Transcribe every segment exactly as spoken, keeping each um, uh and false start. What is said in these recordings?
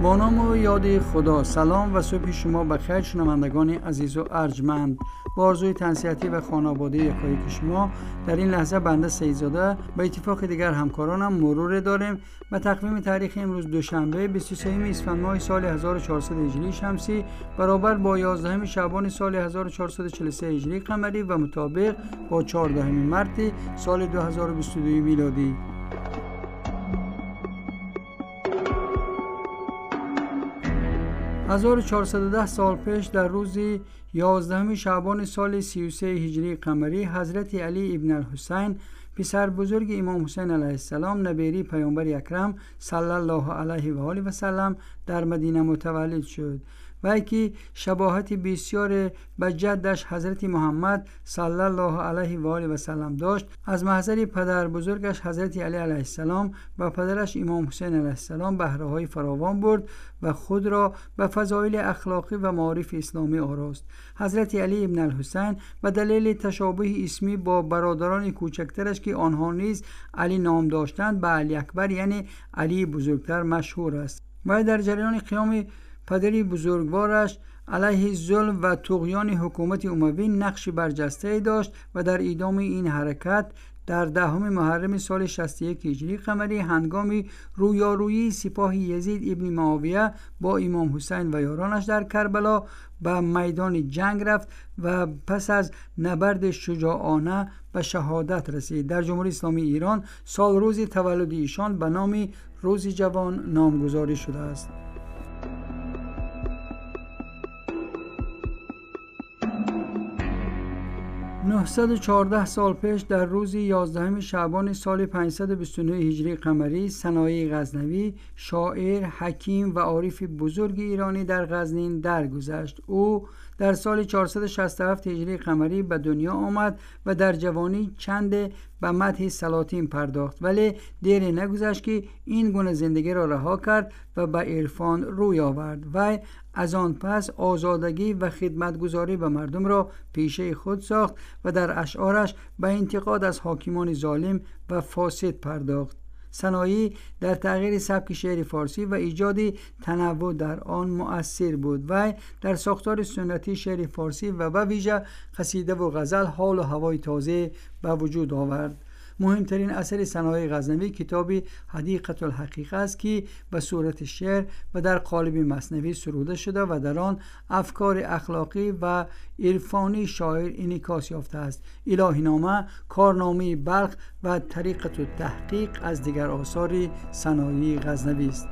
با نام و یاد خدا. سلام و صبح شما بخیر شنوندگان عزیز و ارجمند. با آرزوی تنصیحاتی و خانواده یکایک شما در این لحظه بنده سیدزاده به اتفاق دیگر همکارانم مرور داریم به تقویم تاریخ امروز دوشنبه بیست و سوم اسفند ماه سال هزار و چهارصد هجری شمسی برابر با یازدهم شعبان سال هزار و چهارصد و چهل و سه هجری قمری و مطابق با چهاردهم مارس سال دو هزار و بیست و دو میلادی. هزار و چهارصد و ده سال پیش در روز یازدهم شعبان سال سی و سه هجری قمری حضرت علی ابن الحسین پسر بزرگ امام حسین علیه السلام نبیری پیامبر اکرم صلی الله علیه و آله و سلم در مدینه متولد شد. وی که شباهت بسیار به جدش حضرت محمد صلی الله علیه و آله و سلم داشت، از محضر پدر بزرگش حضرت علی علیه السلام و پدرش امام حسین علیه السلام بهره‌های فراوان برد و خود را به فضایل اخلاقی و معارف اسلامی آراست. حضرت علی ابن الحسین به دلیل تشابه اسمی با برادران کوچکترش که آنها نیز علی نام داشتند به علی اکبر یعنی علی بزرگتر مشهور است. و در جریان قیام پدری بزرگوارش علیه ظلم و طغیان حکومت اموی نقش برجسته داشت و در ادامه این حرکت در دهم محرم سال شصت و یک هجری قمری هنگام رویارویی سپاه یزید ابن معاویه با امام حسین و یارانش در کربلا به میدان جنگ رفت و پس از نبرد شجاعانه به شهادت رسید. در جمهوری اسلامی ایران سال روز تولد ایشان به نام روز جوان نامگذاری شده است. نهصد و چهارده سال پیش در روز یازدهم شعبان سال پانصد و بیست و نه هجری قمری صنایع غزنوی شاعر، حکیم و عارف بزرگ ایرانی در غزنین درگذشت. او در سال چهارصد و شصت و هفت هجری قمری به دنیا آمد و در جوانی چند به مدح سلاطین پرداخت، ولی دیر نگذشت که این گونه زندگی را رها کرد و به عرفان روی آورد. و از آن پس آزادگی و خدمتگزاری به مردم را پیشه خود ساخت و در اشعارش به انتقاد از حاکمان ظالم و فاسد پرداخت. صنایع در تغییر سبک شعر فارسی و ایجاد تنوع در آن مؤثر بود و در ساختار سنتی شعر فارسی و به ویژه قصیده و غزل حال و هوای تازه به وجود آورد. مهمترین اثر صنایع غزنوی کتاب حدیقة الحقیقه است که به صورت شعر و در قالب مثنوی سروده شده و در آن افکار اخلاقی و عرفانی شاعر انعکاس یافته است. الهی نامه، کارنامه بلخ و طریقة التحقیق از دیگر آثار صنایع غزنوی است.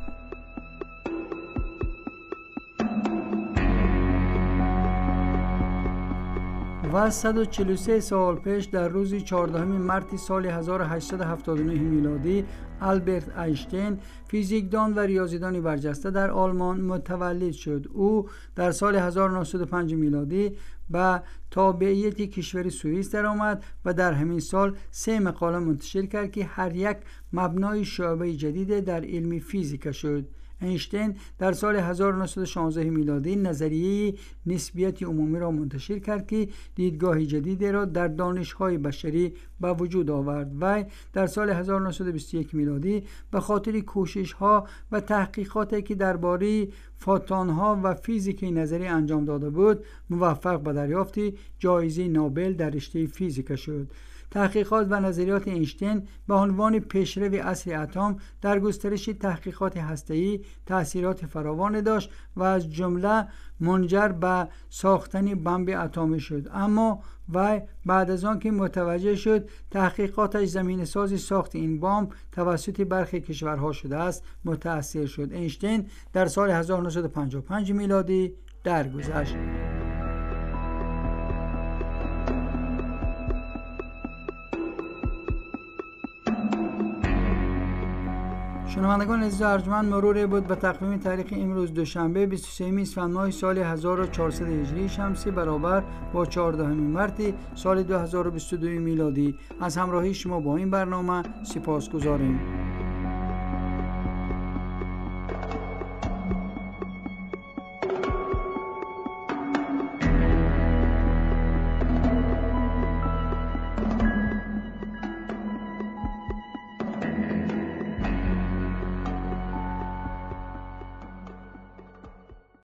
و صد و چهل و سه سال پیش در روز چهاردهم مارس سال هزار و هشتصد و هفتاد و نه میلادی آلبرت اینشتین فیزیکدان و ریاضیدان برجسته در آلمان متولد شد. او در سال هزار و نهصد و پنج میلادی به تابعیت کشور سوئیس درآمد و در همین سال سه مقاله منتشر کرد که هر یک مبنای شعبه جدید در علم فیزیک شد. اینشتین در سال هزار و نهصد و شانزده میلادی نظریه نسبیت عمومی را منتشر کرد که دیدگاه جدیدی را در دانش‌های بشری به وجود آورد. و در سال هزار و نهصد و بیست و یک میلادی به خاطر کوشش‌ها و تحقیقاتی که درباره فوتون‌ها و فیزیک نظری انجام داده بود موفق به دریافت جایزه نوبل در رشته فیزیک شد. تحقیقات و نظریات اینشتین به عنوان پیشرو عصر اتم در گسترش تحقیقات هسته‌ای تأثیرات فراوان داشت و از جمله منجر به ساختن بمب اتمی شد. اما وی بعد از آن که متوجه شد تحقیقاتش زمینه سازی ساخت این بمب توسط برخی کشورها شده است متأثر شد. اینشتین در سال هزار و نهصد و پنجاه و پنج میلادی درگذشت. شنوندگان عزیز و ارجمند، مرور بود به تقویم تاریخ امروز دوشنبه بیست و سوم اسفند ماه سال هزار و چهارصد هجری شمسی برابر با چهاردهم مارس سال دو هزار و بیست و دو میلادی. از همراهی شما با این برنامه سپاسگزاریم.